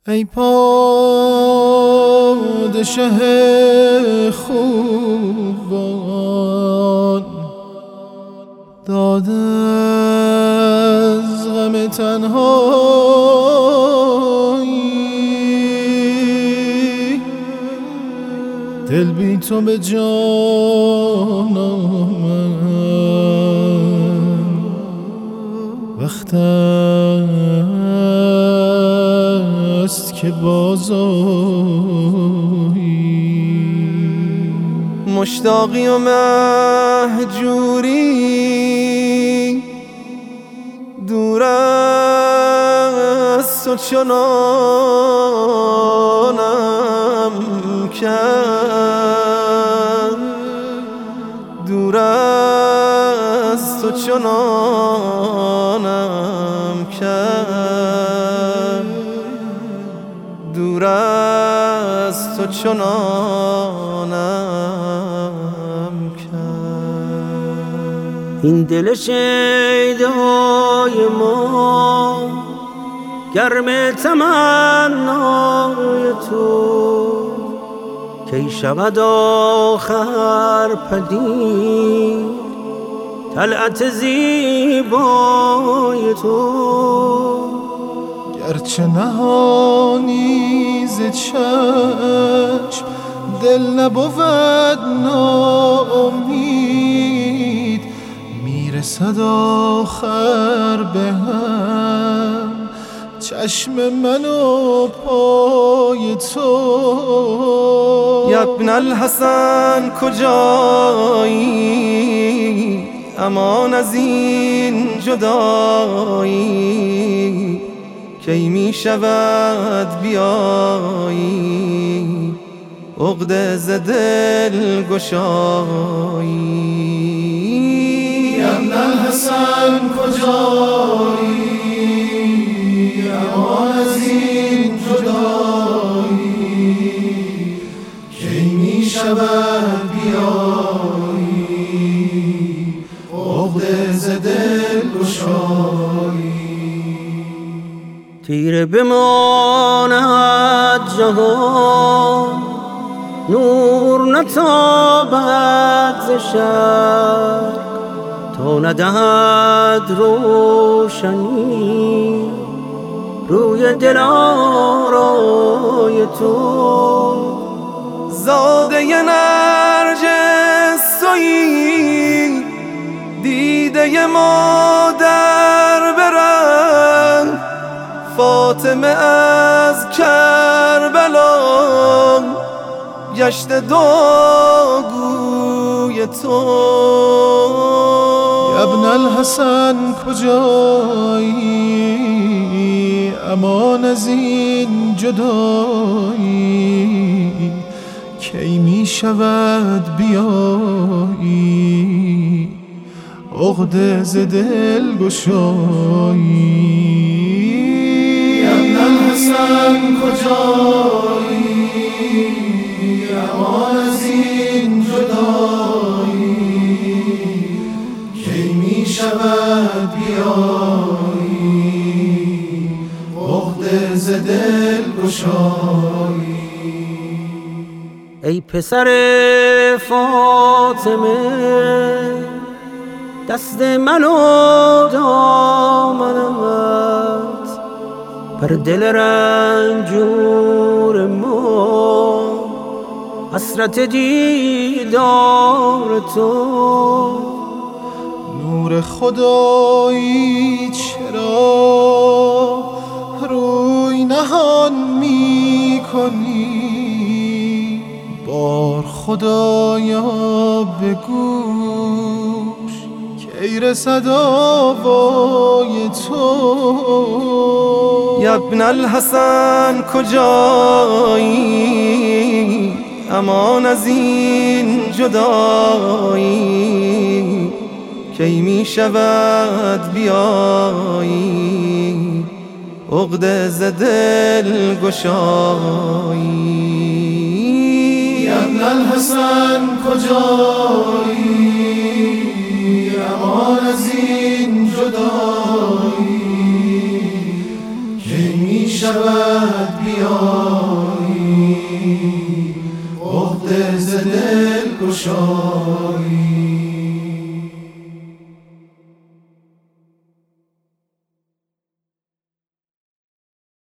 ای پادشه خوبان، داد از غم تنهایی، دل بی تو به جان آمد، وقت است که بازآیی. مشتاقی و مهجوری، دور از تو چنانم کرد، دور از تو چنانم کرد، دور از تو چنانم کرد. این دل شیدای ما گرم تمنای تو، کی شود آخر پدید طلعت زیبای تو. گرچه نهانی ز چشم، دل نبود ناامید، میرسد آخر به هم چشم من و پای تو. یا ابن الحسن کجایی، امان از این جدایی، کی می شود بیایی عقده ز دل گشایی. یا ابن الحسن کجایی، امان از این جدایی، کی می شود بیایی عقده ز دل گشایی. تیره بماند جهان، نور نتابد ز شرق، تا ندهد روشنی روی دلارای تو. زاده نرجس تویی، دیده مادر برم، فاطمه از کربلا گشت دعاگوی تو. یا ابن الحسن کجایی، امان از این جدایی، کی می شود بیایی عقده ز دل گشایی. یا ابن الحسن کجایی، امان از این جدایی، کی می شود بیایی عقده ز دل گشایی. ای پسر فاطمه، دست من و دامنت، بر دل رنجور ما حسرت دیدار تو. نور خدایی چرا روی نهان می کنی، بار خدایا به گوش کی رسد آوای تو. یا ابن الحسن کجایی، امان از این جدایی، کی می شود بیایی عقده ز دل گشایی. یا ابن الحسن کجایی، امان از این جدایی، کی می شود بیایی عقده ز دل گشایی